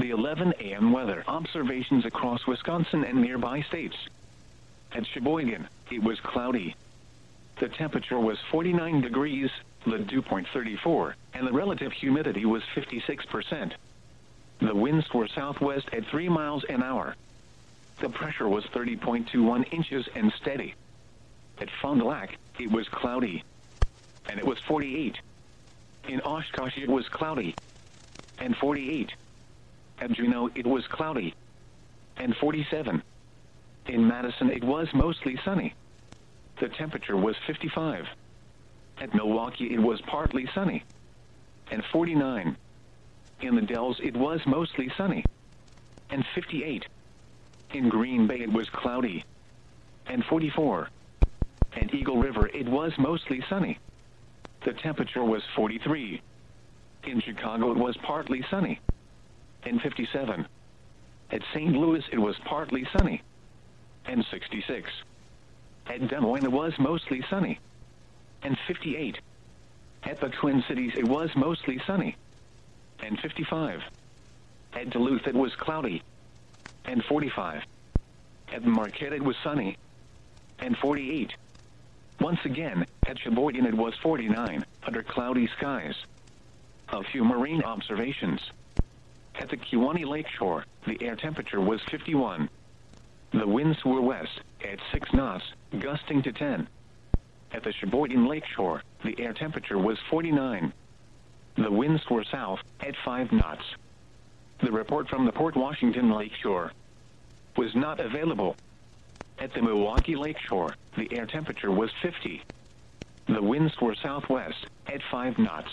The 11 a.m. weather observations across Wisconsin and nearby states. At Sheboygan, it was cloudy. The temperature was 49 degrees, the dew point 34, and the relative humidity was 56%. The winds were southwest at 3 miles an hour. The pressure was 30.21 inches and steady. At Fond du Lac, it was cloudy, and it was 48. In Oshkosh, it was cloudy, and 48. At Juneau, it was cloudy, and 47. In Madison, it was mostly sunny. The temperature was 55. At Milwaukee, it was partly sunny, and 49. In the Dells, it was mostly sunny, and 58. In Green Bay, it was cloudy, and 44. At Eagle River, it was mostly sunny. The temperature was 43. In Chicago, it was partly sunny, and 57. At St. Louis, it was partly sunny, and 66. At Des Moines, it was mostly sunny, and 58. At the Twin Cities, it was mostly sunny, and 55. At Duluth, it was cloudy, and 45. At Marquette, it was sunny, and 48. Once again, at Sheboygan, it was 49, under cloudy skies. A few marine observations. At the Kewaunee Lakeshore, the air temperature was 51. The winds were west, at 6 knots, gusting to 10. At the Sheboygan Lakeshore, the air temperature was 49. The winds were south, at 5 knots. The report from the Port Washington Lakeshore was not available. At the Milwaukee Lakeshore, the air temperature was 50. The winds were southwest, at 5 knots.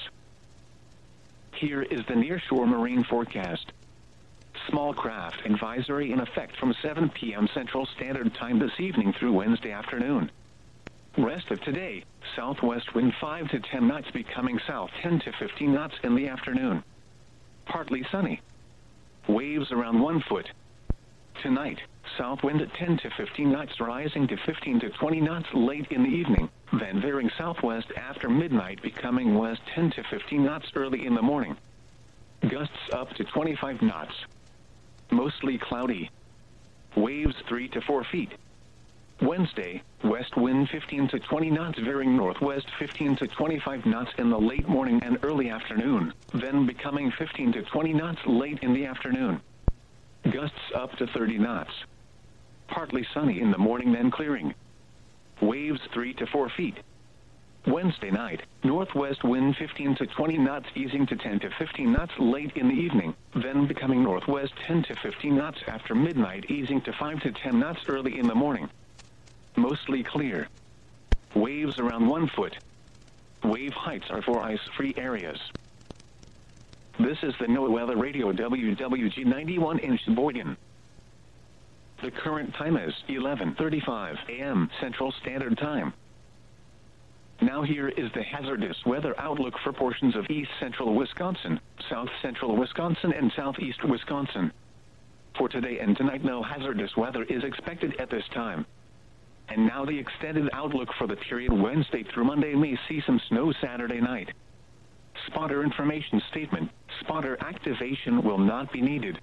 Here is the nearshore marine forecast. Small craft advisory in effect from 7 p.m. Central Standard Time this evening through Wednesday afternoon. Rest of today, southwest wind 5 to 10 knots becoming south 10 to 15 knots in the afternoon. Partly sunny. Waves around 1 foot. Tonight, south wind at 10 to 15 knots rising to 15 to 20 knots late in the evening, then veering southwest after midnight becoming west 10 to 15 knots early in the morning. Gusts up to 25 knots. Mostly cloudy. Waves 3 to 4 feet. Wednesday, west wind 15 to 20 knots veering northwest 15 to 25 knots in the late morning and early afternoon, then becoming 15 to 20 knots late in the afternoon. Gusts up to 30 knots. Partly sunny in the morning, then clearing. Waves 3 to 4 feet. Wednesday night, northwest wind 15 to 20 knots easing to 10 to 15 knots late in the evening, then becoming northwest 10 to 15 knots after midnight easing to 5 to 10 knots early in the morning. Mostly clear. Waves around 1 foot. Wave heights are for ice-free areas. This is the NOAA Weather Radio WWG 91 in Sheboygan. The current time is 11:35 a.m. Central Standard Time. Now here is the hazardous weather outlook for portions of east central Wisconsin, south central Wisconsin, and southeast Wisconsin. For today and tonight, no hazardous weather is expected at this time. And now the extended outlook for the period Wednesday through Monday may see some snow Saturday night. Spotter information statement. Spotter activation will not be needed.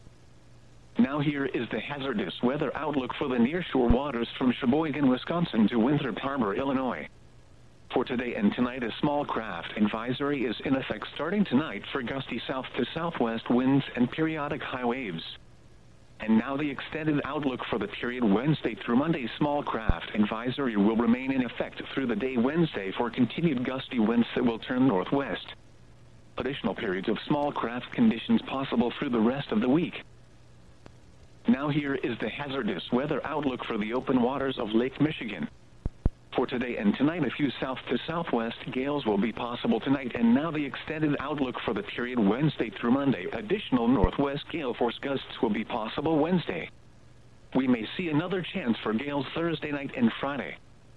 Now here is the hazardous weather outlook for the nearshore waters from Sheboygan, Wisconsin to Winthrop Harbor, Illinois. For today and tonight, a small craft advisory is in effect starting tonight for gusty south to southwest winds and periodic high waves. And now the extended outlook for the period Wednesday through Monday. Small craft advisory will remain in effect through the day Wednesday for continued gusty winds that will turn northwest. Additional periods of small craft conditions possible through the rest of the week. Now here is the hazardous weather outlook for the open waters of Lake Michigan. For today and tonight, a few south to southwest gales will be possible tonight, and now the extended outlook for the period Wednesday through Monday. Additional northwest gale force gusts will be possible Wednesday. We may see another chance for gales Thursday night and Friday.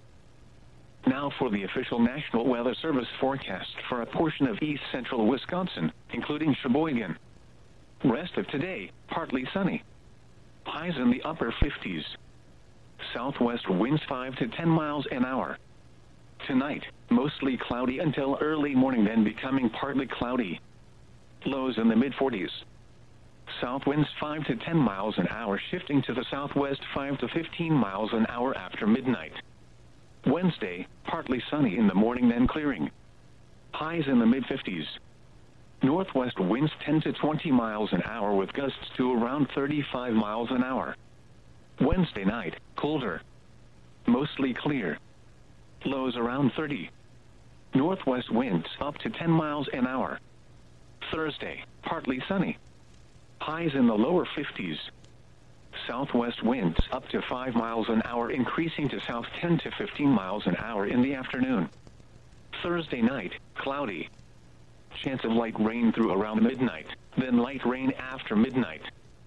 Now for the official National Weather Service forecast for a portion of east central Wisconsin, including Sheboygan. Rest of today, partly sunny. Highs in the upper 50s. Southwest winds 5 to 10 miles an hour. Tonight, mostly cloudy until early morning, then becoming partly cloudy. Lows in the mid-40s. South winds 5 to 10 miles an hour, shifting to the southwest 5 to 15 miles an hour after midnight. Wednesday, partly sunny in the morning, then clearing. Highs in the mid-50s. Northwest winds 10 to 20 miles an hour with gusts to around 35 miles an hour. Wednesday night, colder. Mostly clear. Lows around 30. Northwest winds up to 10 miles an hour. Thursday, partly sunny. Highs in the lower 50s. Southwest winds up to 5 miles an hour, increasing to south 10 to 15 miles an hour in the afternoon. Thursday night, cloudy. Chance of light rain through around midnight, then light rain after midnight.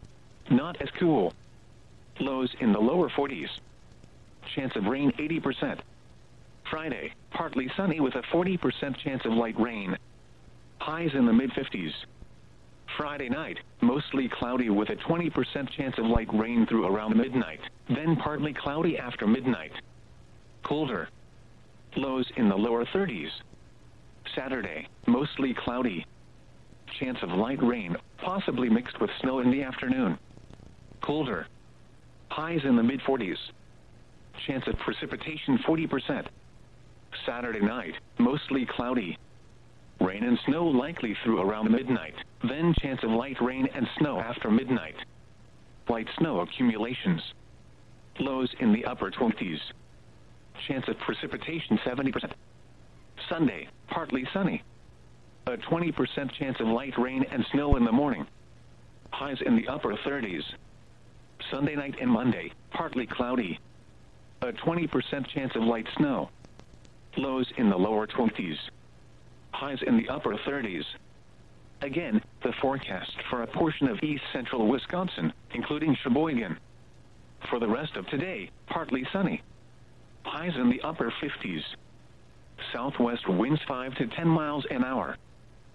Not as cool. Lows in the lower 40s. Chance of rain 80%. Friday, partly sunny with a 40% chance of light rain. Highs in the mid-50s. Friday night, mostly cloudy with a 20% chance of light rain through around midnight, then partly cloudy after midnight. Colder. Lows in the lower 30s. Saturday, mostly cloudy. Chance of light rain, possibly mixed with snow in the afternoon. Colder. Highs in the mid-40s. Chance of precipitation 40%. Saturday night, mostly cloudy. Rain and snow likely through around midnight, then chance of light rain and snow after midnight. Light snow accumulations. Lows in the upper 20s. Chance of precipitation 70%. Sunday, partly sunny. A 20% chance of light rain and snow in the morning. Highs in the upper 30s. Sunday night and Monday, partly cloudy. A 20% chance of light snow. Lows in the lower 20s. Highs in the upper 30s. Again, the forecast for a portion of east central Wisconsin, including Sheboygan. For the rest of today, partly sunny. Highs in the upper 50s. Southwest winds 5 to 10 miles an hour.